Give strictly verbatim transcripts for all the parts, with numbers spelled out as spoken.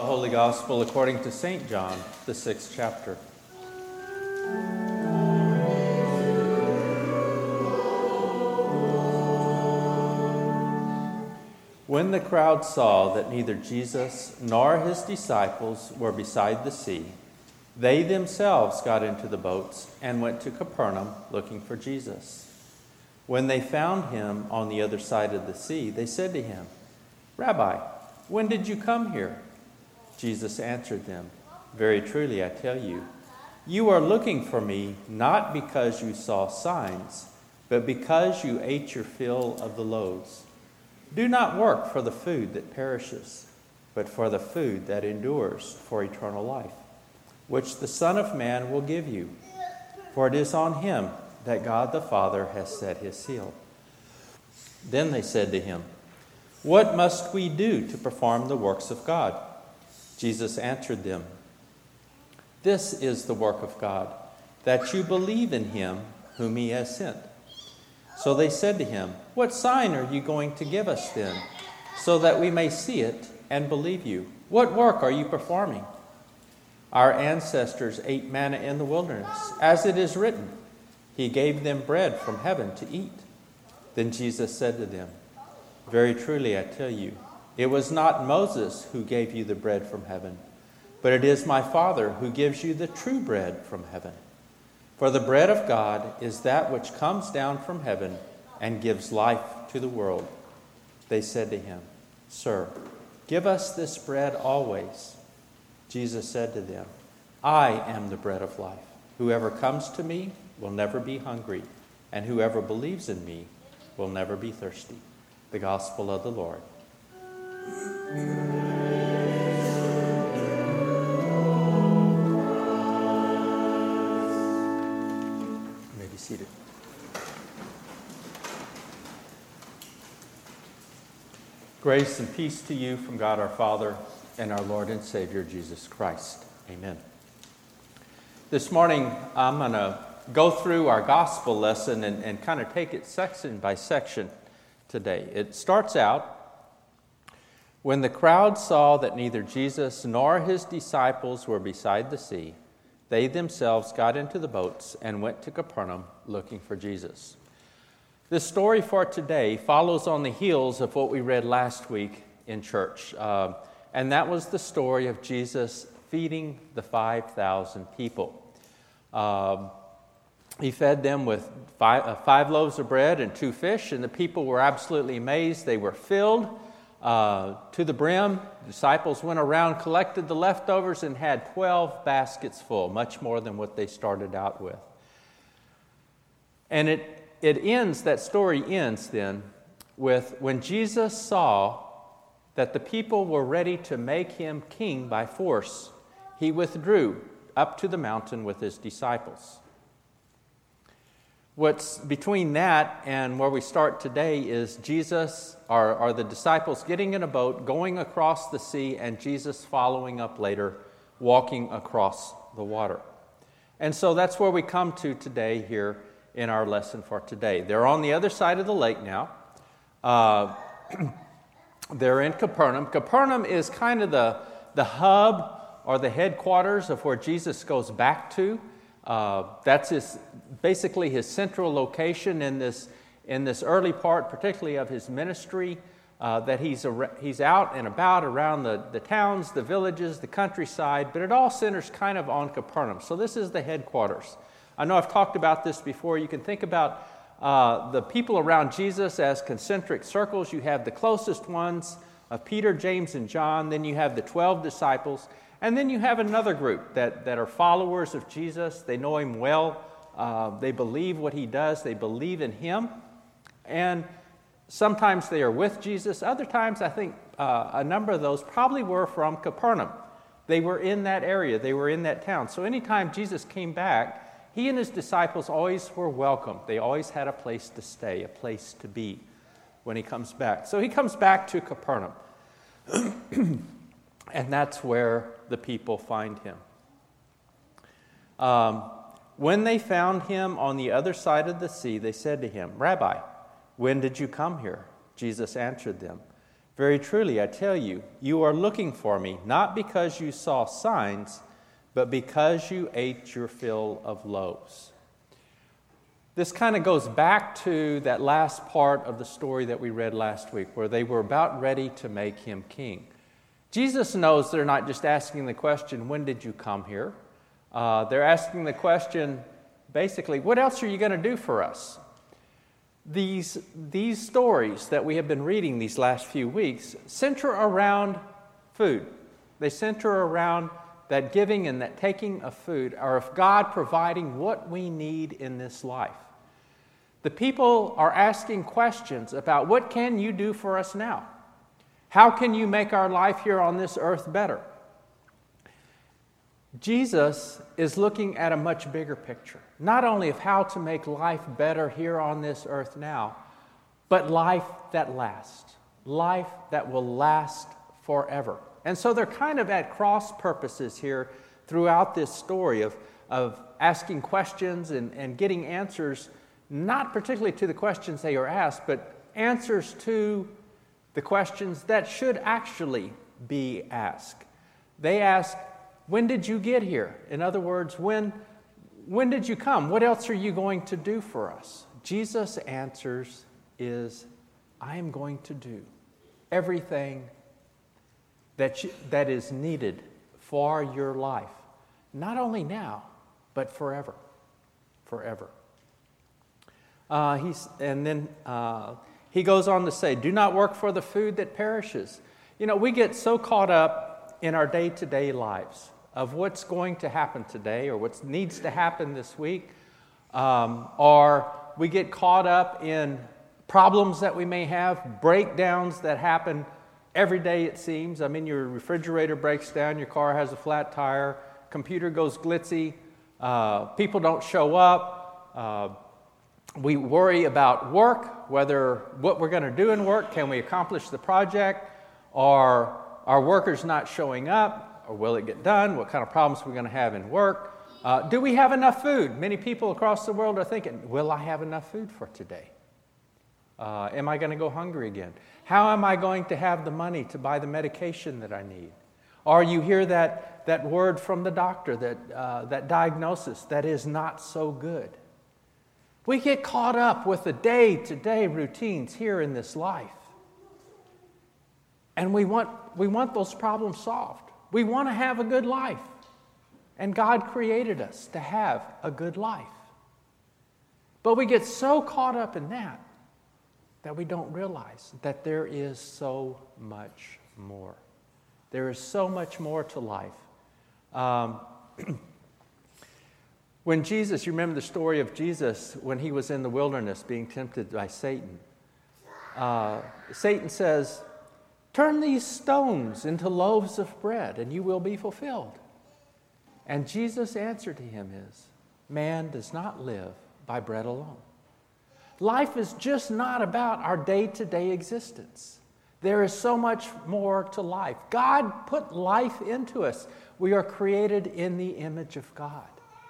The Holy Gospel according to Saint John, the sixth chapter. When the crowd saw that neither Jesus nor his disciples were beside the sea, they themselves got into the boats and went to Capernaum looking for Jesus. When they found him on the other side of the sea, they said to him, "Rabbi, when did you come here?" Jesus answered them, "Very truly I tell you, you are looking for me not because you saw signs, but because you ate your fill of the loaves. Do not work for the food that perishes, but for the food that endures for eternal life, which the Son of Man will give you. For it is on him that God the Father has set his seal." Then they said to him, "What must we do to perform the works of God?" Jesus answered them, "This is the work of God, that you believe in him whom he has sent." So they said to him, "What sign are you going to give us then, so that we may see it and believe you? What work are you performing?" "Our ancestors ate manna in the wilderness, as it is written, he gave them bread from heaven to eat." Then Jesus said to them, "Very truly I tell you, it was not Moses who gave you the bread from heaven, but it is my Father who gives you the true bread from heaven. For the bread of God is that which comes down from heaven and gives life to the world." They said to him, "Sir, give us this bread always." Jesus said to them, "I am the bread of life. Whoever comes to me will never be hungry, and whoever believes in me will never be thirsty." The Gospel of the Lord. You may be seated. Grace and peace to you from God our Father and our Lord and Savior Jesus Christ. Amen. This morning I'm going to go through our gospel lesson and, and kind of take it section by section today. It starts out, when the crowd saw that neither Jesus nor his disciples were beside the sea, they themselves got into the boats and went to Capernaum looking for Jesus. This story for today follows on the heels of what we read last week in church. Uh, and that was the story of Jesus feeding the five thousand people. Um, he fed them with five, uh, five loaves of bread and two fish, and the people were absolutely amazed. They were filled Uh, to the brim. The disciples went around, collected the leftovers, and had twelve baskets full, much more than what they started out with. And it, it ends, that story ends then, with when Jesus saw that the people were ready to make him king by force, he withdrew up to the mountain with his disciples. What's between that and where we start today is Jesus, or, or the disciples getting in a boat, going across the sea, and Jesus following up later, walking across the water. And so that's where we come to today here in our lesson for today. They're on the other side of the lake now. Uh, they're in Capernaum. Capernaum is kind of the, the hub or the headquarters of where Jesus goes back to. Uh, that's his, basically his central location in this in this early part, particularly of his ministry, uh, that he's a, he's out and about around the, the towns, the villages, the countryside, but it all centers kind of on Capernaum. So this is the headquarters. I know I've talked about this before. You can think about uh, the people around Jesus as concentric circles. You have the closest ones of Peter, James, and John. Then you have the twelve disciples. And then you have another group that, that are followers of Jesus. They know him well. Uh, they believe what he does. They believe in him. And sometimes they are with Jesus. Other times, I think uh, a number of those probably were from Capernaum. They were in that area. They were in that town. So anytime Jesus came back, he and his disciples always were welcome. They always had a place to stay, a place to be when he comes back. So he comes back to Capernaum. And that's where the people find him. Um, when they found him on the other side of the sea, they said to him, "Rabbi, when did you come here?" Jesus answered them, Very truly, I tell you, you are looking for me, not because you saw signs, but because you ate your fill of loaves. This kind of goes back to that last part of the story that we read last week, where they were about ready to make him king. Jesus knows they're not just asking the question, when did you come here? Uh, they're asking the question, basically, what else are you going to do for us? These, these stories that we have been reading these last few weeks center around food. They center around that giving and that taking of food, or of God providing what we need in this life. The people are asking questions about, what can you do for us now? How can you make our life here on this earth better? Jesus is looking at a much bigger picture, not only of how to make life better here on this earth now, but life that lasts, life that will last forever. And so they're kind of at cross purposes here throughout this story of, of asking questions and, and getting answers, not particularly to the questions they are asked, but answers to the questions that should actually be asked. They ask, when did you get here? In other words, when, when did you come? What else are you going to do for us? Jesus' answers is, I am going to do everything that, you, that is needed for your life. Not only now, but forever. Forever. Uh, he's, and then uh, he goes on to say, do not work for the food that perishes. You know, we get so caught up in our day-to-day lives of what's going to happen today or what needs to happen this week, um, or we get caught up in problems that we may have, breakdowns that happen every day, it seems. I mean, your refrigerator breaks down, your car has a flat tire, computer goes glitzy, uh, people don't show up. Uh, we worry about work, whether what we're going to do in work, can we accomplish the project, or are workers not showing up, or will it get done, what kind of problems we're going to have in work. Uh, do we have enough food? Many people across the world are thinking, will I have enough food for today? Uh, am I going to go hungry again? How am I going to have the money to buy the medication that I need? Or you hear that, that word from the doctor, that, uh, that diagnosis that is not so good. We get caught up with the day-to-day routines here in this life. And we want, we want those problems solved. We want to have a good life. And God created us to have a good life. But we get so caught up in that that we don't realize that there is so much more. There is so much more to life. Um, when Jesus, you remember the story of Jesus when he was in the wilderness being tempted by Satan. Uh, Satan says, turn these stones into loaves of bread and you will be fulfilled. And Jesus' answer to him is, man does not live by bread alone. Life is just not about our day-to-day existence. There is so much more to life. God put life into us. We are created in the image of God.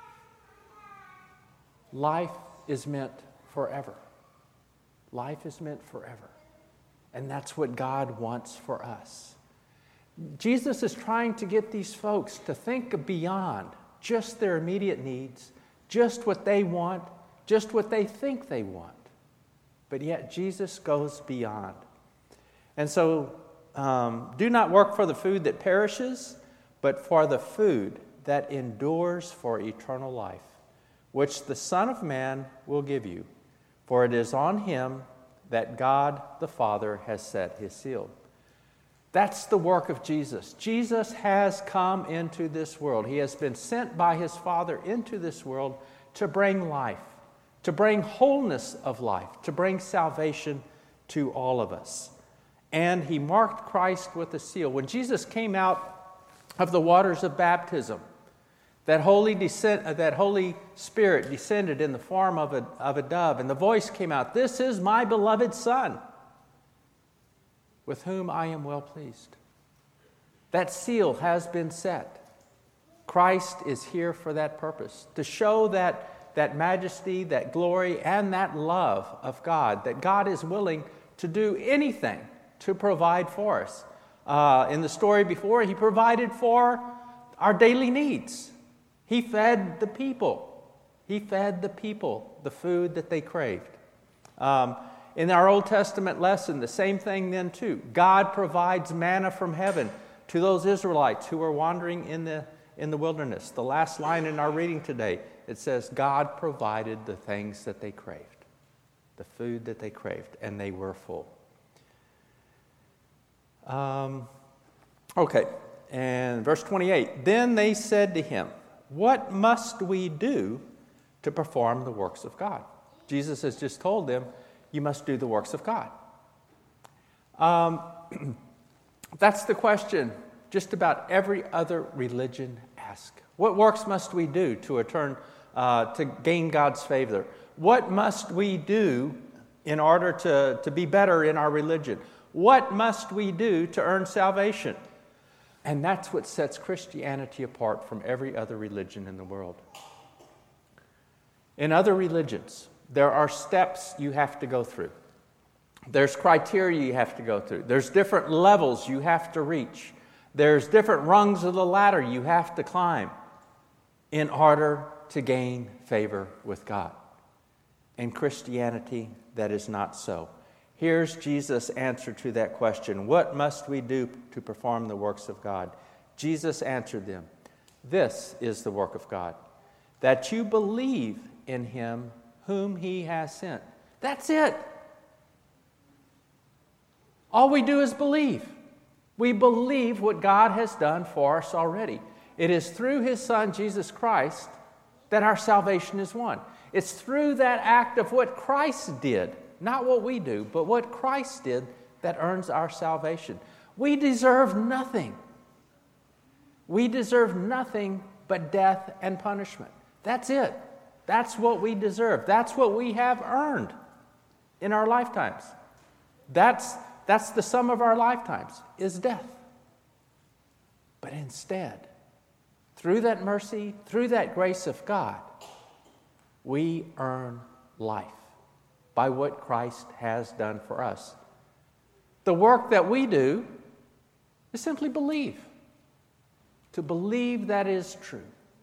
Life is meant forever. Life is meant forever. And that's what God wants for us. Jesus is trying to get these folks to think beyond just their immediate needs, just what they want, just what they think they want. But yet Jesus goes beyond. And so um, do not work for the food that perishes, but for the food that endures for eternal life, which the Son of Man will give you. For it is on him that God the Father has set his seal. That's the work of Jesus. Jesus has come into this world. He has been sent by his Father into this world to bring life, to bring wholeness of life, to bring salvation to all of us. And he marked Christ with a seal. When Jesus came out of the waters of baptism, that Holy, descent, uh, that Holy Spirit descended in the form of a, of a dove, and the voice came out, this is my beloved Son, with whom I am well pleased. That seal has been set. Christ is here for that purpose, to show that, that majesty, that glory, and that love of God, that God is willing to do anything to provide for us. Uh, in the story before, he provided for our daily needs. He fed the people. He fed the people the food that they craved. Um, in our Old Testament lesson, the same thing then too. God provides manna from heaven to those Israelites who were wandering in the, in the wilderness. The last line in our reading today, it says, God provided the things that they craved, the food that they craved, and they were full. Um, okay, and verse twenty-eight, then they said to him, what must we do to perform the works of God? Jesus has just told them, you must do the works of God. Um, that's the question just about every other religion asks. What works must we do to return, uh, to gain God's favor? What must we do in order to, to be better in our religion? What must we do to earn salvation? And that's what sets Christianity apart from every other religion in the world. In other religions, there are steps you have to go through. There's criteria you have to go through. There's different levels you have to reach. There's different rungs of the ladder you have to climb in order to gain favor with God. In Christianity, that is not so. Here's Jesus' answer to that question. What must we do to perform the works of God? Jesus answered them, this is the work of God, that you believe in him whom he has sent. That's it. All we do is believe. We believe what God has done for us already. It is through his Son, Jesus Christ, that our salvation is won. It's through that act of what Christ did, not what we do, but what Christ did, that earns our salvation. We deserve nothing. We deserve nothing but death and punishment. That's it. That's what we deserve. That's what we have earned in our lifetimes. That's, that's the sum of our lifetimes, is death. But instead, through that mercy, through that grace of God, we earn life by what Christ has done for us. The work that we do is simply believe. To believe that is true.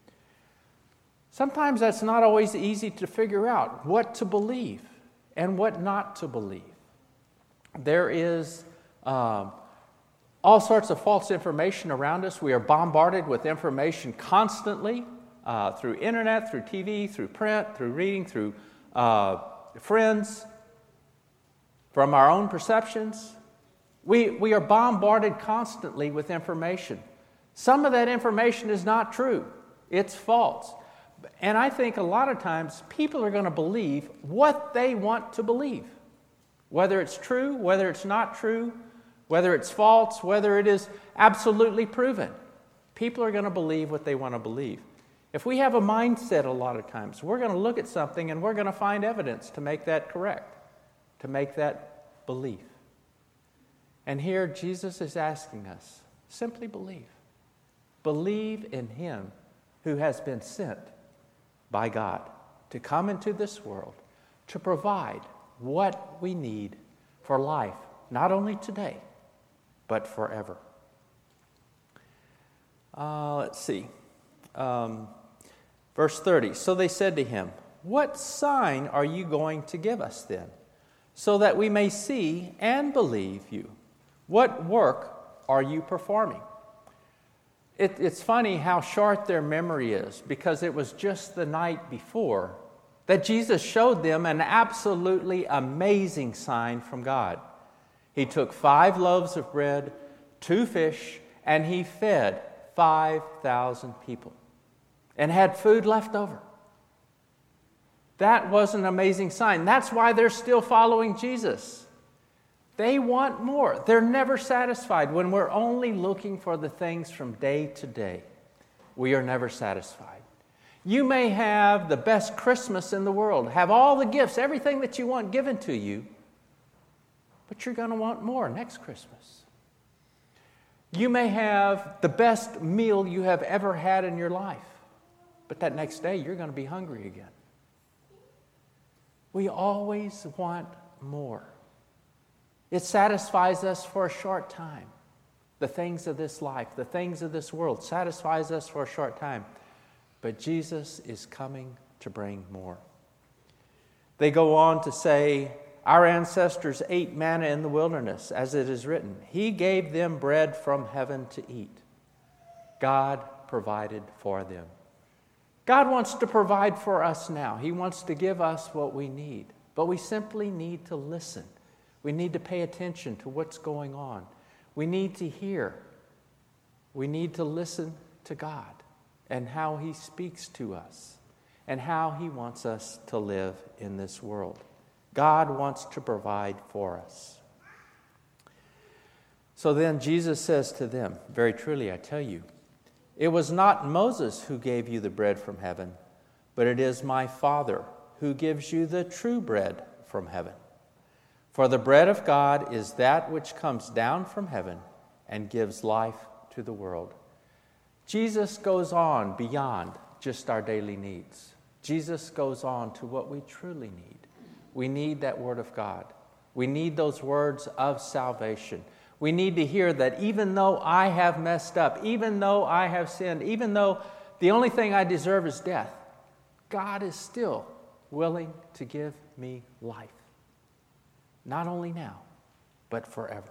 Sometimes that's not always easy to figure out what to believe and what not to believe. There is um, all sorts of false information around us. We are bombarded with information constantly uh, through internet, through T V, through print, through reading, through uh, friends, from our own perceptions. We, we are bombarded constantly with information. Some of that information is not true. It's false. And I think a lot of times people are going to believe what they want to believe. Whether it's true, whether it's not true, whether it's false, whether it is absolutely proven. People are going to believe what they want to believe. If we have a mindset a lot of times, we're going to look at something and we're going to find evidence to make that correct, to make that belief. And here Jesus is asking us, simply believe. Believe in him who has been sent by God to come into this world to provide what we need for life, not only today, but forever. Uh, let's see. Um, verse thirty. So they said to him, what sign are you going to give us then, so that we may see and believe you? What work are you performing? It, it's funny how short their memory is, because it was just the night before that Jesus showed them an absolutely amazing sign from God. He took five loaves of bread, two fish, and he fed five thousand people and had food left over. That was an amazing sign. That's why they're still following Jesus. They want more. They're never satisfied. When we're only looking for the things from day to day, we are never satisfied. You may have the best Christmas in the world, have all the gifts, everything that you want given to you, but you're going to want more next Christmas. You may have the best meal you have ever had in your life, but that next day you're going to be hungry again. We always want more. It satisfies us for a short time. The things of this life, the things of this world satisfies us for a short time. But Jesus is coming to bring more. They go on to say, our ancestors ate manna in the wilderness, as it is written. He gave them bread from heaven to eat. God provided for them. God wants to provide for us now. He wants to give us what we need. But we simply need to listen. We need to pay attention to what's going on. We need to hear. We need to listen to God and how He speaks to us and how He wants us to live in this world. God wants to provide for us. So then Jesus says to them, very truly I tell you, it was not Moses who gave you the bread from heaven, but it is my Father who gives you the true bread from heaven. For the bread of God is that which comes down from heaven and gives life to the world. Jesus goes on beyond just our daily needs. Jesus goes on to what we truly need. We need that Word of God. We need those words of salvation. We need to hear that even though I have messed up, even though I have sinned, even though the only thing I deserve is death, God is still willing to give me life. Not only now, but forever.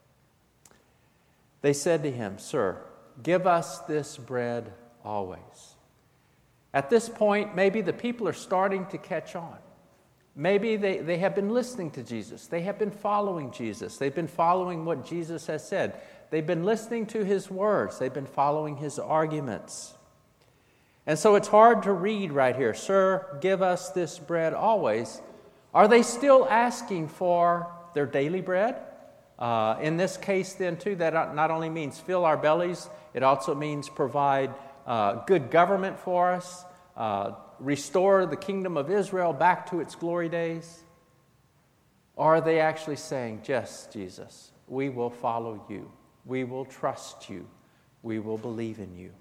They said to him, Sir, give us this bread always. At this point, maybe the people are starting to catch on. Maybe they, they have been listening to Jesus. They have been following Jesus. They've been following what Jesus has said. They've been listening to His words. They've been following His arguments. And so it's hard to read right here, Sir, give us this bread always. Are they still asking for their daily bread? Uh, in this case then too, that not only means fill our bellies, it also means provide uh, good government for us, uh, restore the kingdom of Israel back to its glory days? Or are they actually saying, yes, Jesus, we will follow you. We will trust you. We will believe in you.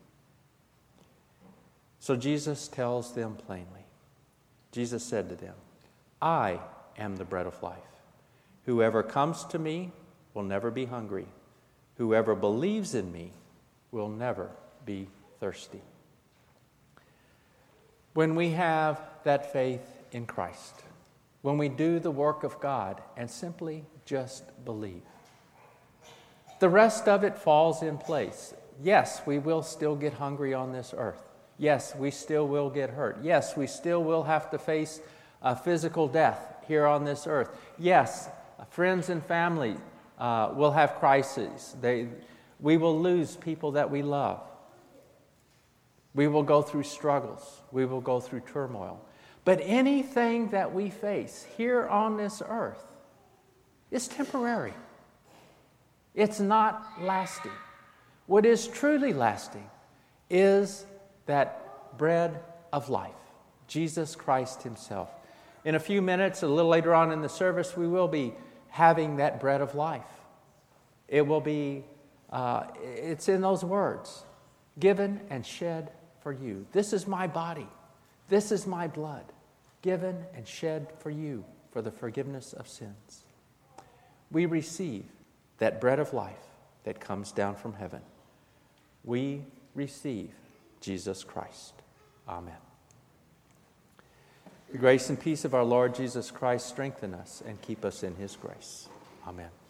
So Jesus tells them plainly. Jesus said to them, I am the bread of life. Whoever comes to me will never be hungry. Whoever believes in me will never be thirsty. When we have that faith in Christ, when we do the work of God and simply just believe, the rest of it falls in place. Yes, we will still get hungry on this earth. Yes, we still will get hurt. Yes, we still will have to face a physical death here on this earth. Yes, friends and family uh, will have crises. They, we will lose people that we love. We will go through struggles. We will go through turmoil. But anything that we face here on this earth is temporary. It's not lasting. What is truly lasting is that bread of life, Jesus Christ Himself. In a few minutes, a little later on in the service, we will be having that bread of life. It will be, uh, it's in those words, given and shed for you. This is my body. This is my blood, given and shed for you for the forgiveness of sins. We receive that bread of life that comes down from heaven. We receive Jesus Christ. Amen. The grace and peace of our Lord Jesus Christ strengthen us and keep us in His grace. Amen.